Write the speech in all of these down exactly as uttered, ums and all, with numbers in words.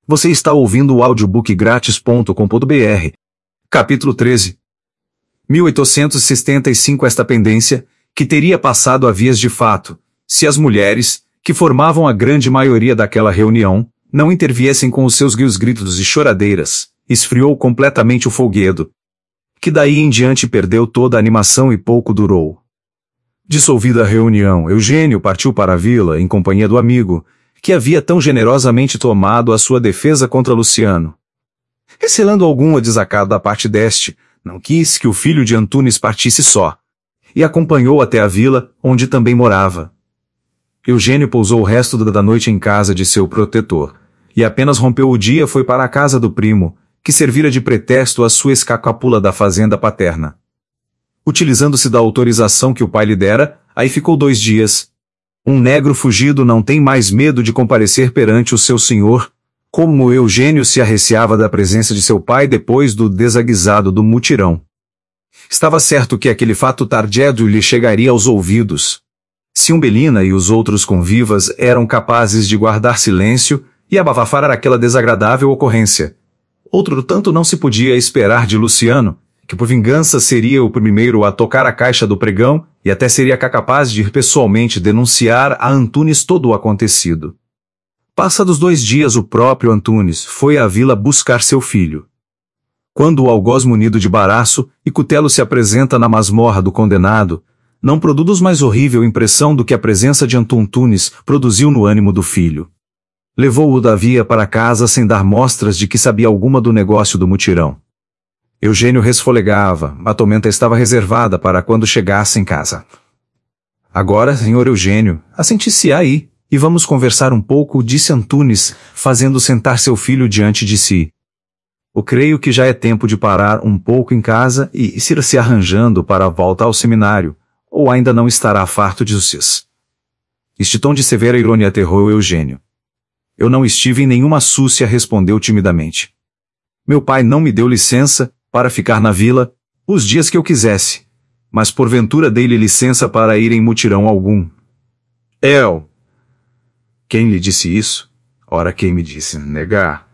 Você está ouvindo o audiobook grátis ponto com ponto br. Capítulo treze. mil oitocentos e setenta e cinco. Esta pendência, que teria passado a vias de fato, se as mulheres, que formavam a grande maioria daquela reunião, não interviessem com os seus guios gritos e choradeiras, esfriou completamente o folguedo, que daí em diante perdeu toda a animação e pouco durou. Dissolvida a reunião, Eugênio partiu para a vila em companhia do amigo, que havia tão generosamente tomado a sua defesa contra Luciano. Recelando alguma desacato da parte deste, não quis que o filho de Antunes partisse só, e acompanhou até a vila, onde também morava. Eugênio pousou o resto da noite em casa de seu protetor, e apenas rompeu o dia foi para a casa do primo, que servira de pretexto à sua escapula da fazenda paterna. Utilizando-se da autorização que o pai lhe dera, aí ficou dois dias. Um negro fugido não tem mais medo de comparecer perante o seu senhor, como Eugênio se arreceava da presença de seu pai depois do desaguisado do mutirão. Estava certo que aquele fato tardio lhe chegaria aos ouvidos. Se Umbelina e os outros convivas eram capazes de guardar silêncio e abafar aquela desagradável ocorrência, outro tanto não se podia esperar de Luciano, que por vingança seria o primeiro a tocar a caixa do pregão e até seria capaz de ir pessoalmente denunciar a Antunes todo o acontecido. Passados dois dias o próprio Antunes foi à vila buscar seu filho. Quando o algoz munido de baraço e cutelo se apresenta na masmorra do condenado, não produz mais horrível impressão do que a presença de Antunes produziu no ânimo do filho. Levou-o da via para casa sem dar mostras de que sabia alguma do negócio do mutirão. Eugênio resfolegava, a tormenta estava reservada para quando chegasse em casa. Agora, senhor Eugênio, assente-se aí, e vamos conversar um pouco, disse Antunes, fazendo sentar seu filho diante de si. Eu creio que já é tempo de parar um pouco em casa e ir se arranjando para a volta ao seminário, ou ainda não estará farto de sucis. Este tom de severa ironia aterrou Eugênio. Eu não estive em nenhuma súcia, respondeu timidamente. Meu pai não me deu licença para ficar na vila os dias que eu quisesse, mas porventura dei-lhe licença para ir em mutirão algum. El! Quem lhe disse isso? Ora, quem me disse negar?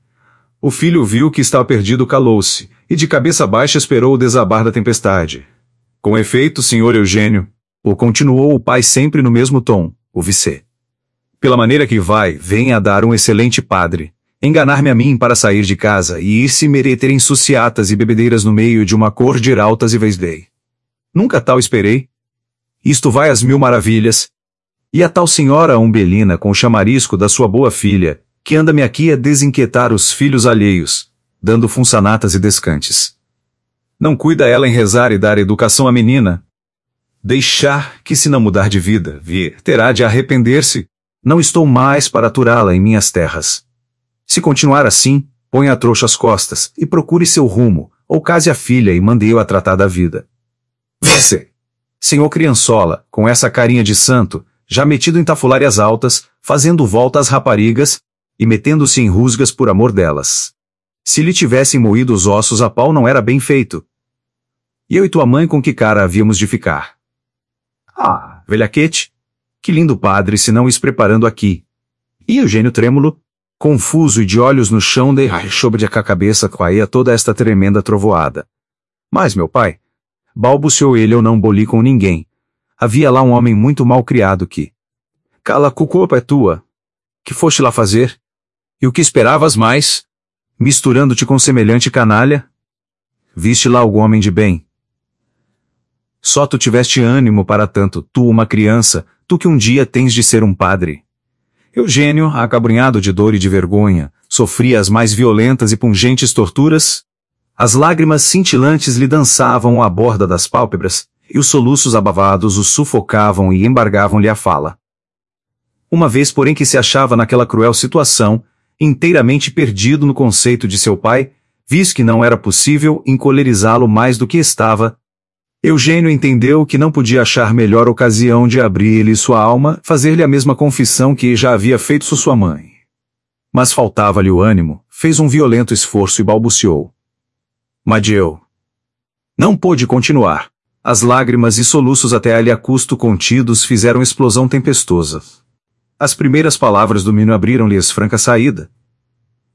O filho viu que estava perdido, calou-se, e de cabeça baixa esperou o desabar da tempestade. Com efeito, senhor Eugênio, o continuou o pai sempre no mesmo tom, o vice. Pela maneira que vai, vem a dar um excelente padre, enganar-me a mim para sair de casa e ir-se mereter em suciatas e bebedeiras no meio de uma cor de altas e vesdei. Nunca tal esperei. Isto vai às mil maravilhas. E a tal senhora Umbelina com o chamarisco da sua boa filha, que anda-me aqui a desinquietar os filhos alheios, dando funsanatas e descantes. Não cuida ela em rezar e dar educação à menina? Deixar que se não mudar de vida, vir, terá de arrepender-se. Não estou mais para aturá-la em minhas terras. Se continuar assim, ponha a trouxa às costas e procure seu rumo, ou case a filha e mande-o a tratar da vida. Você, senhor criançola, com essa carinha de santo, já metido em tafulárias altas, fazendo volta às raparigas, e metendo-se em rusgas por amor delas. Se lhe tivessem moído os ossos a pau não era bem feito. E eu e tua mãe com que cara havíamos de ficar? Ah, velhaquete, que lindo padre se não is preparando aqui. E Eugênio trêmulo, confuso e de olhos no chão, de sobre a cabeça caía toda esta tremenda trovoada. Mas, meu pai, balbuciou ele, eu não boli com ninguém. Havia lá um homem muito mal criado que... Cala, culpa é tua. Que foste lá fazer? E o que esperavas mais? Misturando-te com semelhante canalha? Viste lá algum homem de bem? Só tu tiveste ânimo para tanto, tu uma criança, tu que um dia tens de ser um padre. Eugênio, acabrunhado de dor e de vergonha, sofria as mais violentas e pungentes torturas. As lágrimas cintilantes lhe dançavam à borda das pálpebras, e os soluços abavados o sufocavam e embargavam-lhe a fala. Uma vez, porém, que se achava naquela cruel situação, inteiramente perdido no conceito de seu pai, visto que não era possível encolerizá-lo mais do que estava, Eugênio entendeu que não podia achar melhor ocasião de abrir-lhe sua alma, fazer-lhe a mesma confissão que já havia feito sua mãe. Mas faltava-lhe o ânimo, fez um violento esforço e balbuciou. Madieu. Não pôde continuar. As lágrimas e soluços até ali a custo contidos fizeram explosão tempestosa. As primeiras palavras do menino abriram-lhe franca saída.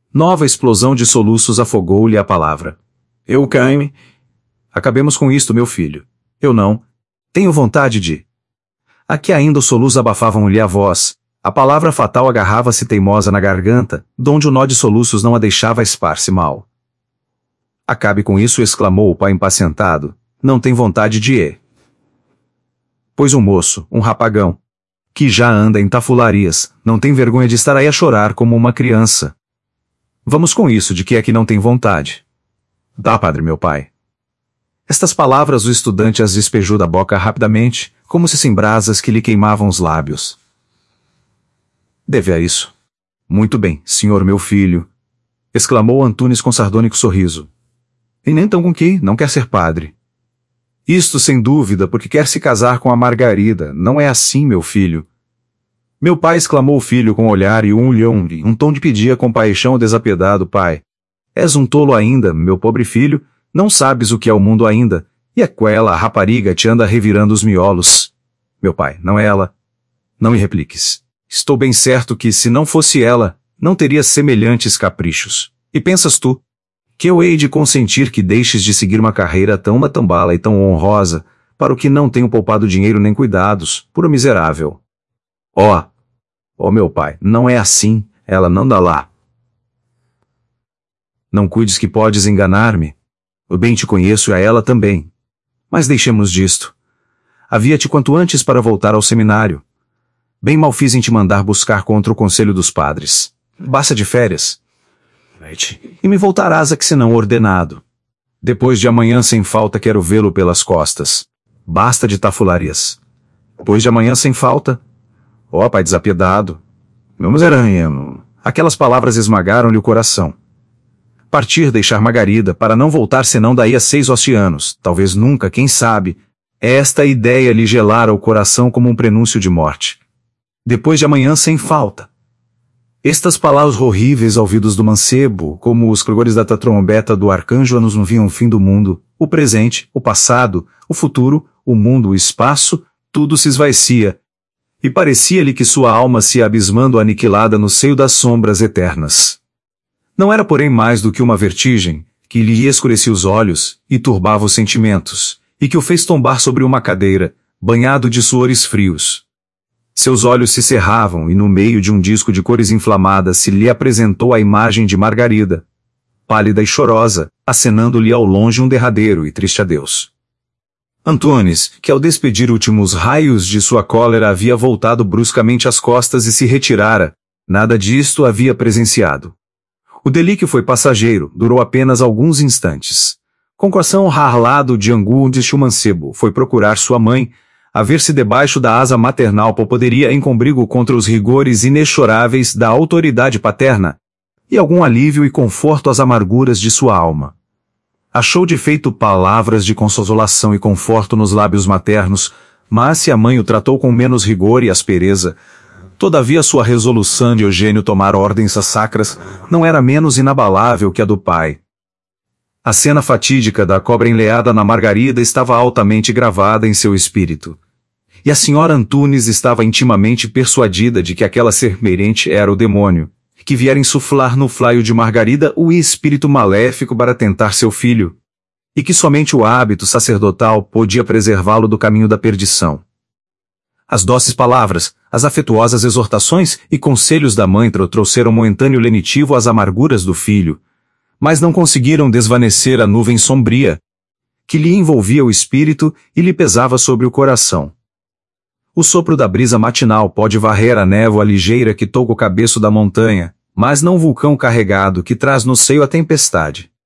Nova explosão de soluços afogou-lhe a palavra. Eu caime. Acabemos com isto, meu filho. Eu não. Tenho vontade de... Aqui ainda os soluços abafavam-lhe a voz. A palavra fatal agarrava-se teimosa na garganta, donde o nó de soluços não a deixava espar-se mal. Acabe com isso, exclamou o pai impacientado. Não tem vontade de ir. Pois um moço, um rapagão, que já anda em tafularias, não tem vergonha de estar aí a chorar como uma criança. Vamos com isso de que é que não tem vontade. Dá, padre, meu pai. Estas palavras o estudante as despejou da boca rapidamente, como se sem brasas que lhe queimavam os lábios. Deve a isso. Muito bem, senhor meu filho, exclamou Antunes com sardônico sorriso. E nem tão com que não quer ser padre. Isto sem dúvida porque quer se casar com a Margarida, não é assim, meu filho. Meu pai, exclamou o filho com olhar e um olhão, um tom de pedia com paixão desapiedado, pai. És um tolo ainda, meu pobre filho, não sabes o que é o mundo ainda, e aquela rapariga te anda revirando os miolos. Meu pai, não é ela. Não me repliques. Estou bem certo que, se não fosse ela, não teria semelhantes caprichos. E pensas tu, que eu hei de consentir que deixes de seguir uma carreira tão matambala e tão honrosa, para o que não tenho poupado dinheiro nem cuidados, puro miserável. Ó, oh, ó oh, meu pai, não é assim, ela não dá lá. Não cuides que podes enganar-me. Eu bem te conheço e a ela também. Mas deixemos disto. Havia-te quanto antes para voltar ao seminário. Bem mal fiz em te mandar buscar contra o conselho dos padres. Basta de férias. E me voltarás a que senão ordenado. Depois de amanhã sem falta quero vê-lo pelas costas. Basta de tafularias. Depois de amanhã sem falta. Ó, pai desapiedado. Meu miseranha. Aquelas palavras esmagaram-lhe o coração. Partir, deixar Margarida, para não voltar senão daí a seis oceanos, talvez nunca, quem sabe, esta ideia lhe gelara o coração como um prenúncio de morte. Depois de amanhã sem falta. Estas palavras horríveis aos ouvidos do mancebo, como os clarores da trombeta do arcanjo anunciam o fim do mundo, o presente, o passado, o futuro, o mundo, o espaço, tudo se esvaecia, e parecia-lhe que sua alma se ia abismando aniquilada no seio das sombras eternas. Não era, porém, mais do que uma vertigem, que lhe escurecia os olhos e turbava os sentimentos, e que o fez tombar sobre uma cadeira, banhado de suores frios. Seus olhos se cerravam e no meio de um disco de cores inflamadas se lhe apresentou a imagem de Margarida, pálida e chorosa, acenando-lhe ao longe um derradeiro e triste adeus. Antunes, que ao despedir últimos raios de sua cólera havia voltado bruscamente as costas e se retirara, nada disto havia presenciado. O delíquio foi passageiro, durou apenas alguns instantes. Com o coração ralado de angústia, o mancebo foi procurar sua mãe, a ver-se debaixo da asa maternal poderia encombrigo contra os rigores inexoráveis da autoridade paterna, e algum alívio e conforto às amarguras de sua alma. Achou de feito palavras de consolação e conforto nos lábios maternos, mas se a mãe o tratou com menos rigor e aspereza, todavia sua resolução de Eugênio tomar ordens sacras não era menos inabalável que a do pai. A cena fatídica da cobra enleada na Margarida estava altamente gravada em seu espírito. E a senhora Antunes estava intimamente persuadida de que aquela serpente era o demônio, que viera insuflar no flaio de Margarida o espírito maléfico para tentar seu filho, e que somente o hábito sacerdotal podia preservá-lo do caminho da perdição. As doces palavras, as afetuosas exortações e conselhos da mãe trouxeram momentâneo lenitivo às amarguras do filho, mas não conseguiram desvanecer a nuvem sombria, que lhe envolvia o espírito e lhe pesava sobre o coração. O sopro da brisa matinal pode varrer a névoa ligeira que toca o cabeço da montanha, mas não o vulcão carregado que traz no seio a tempestade.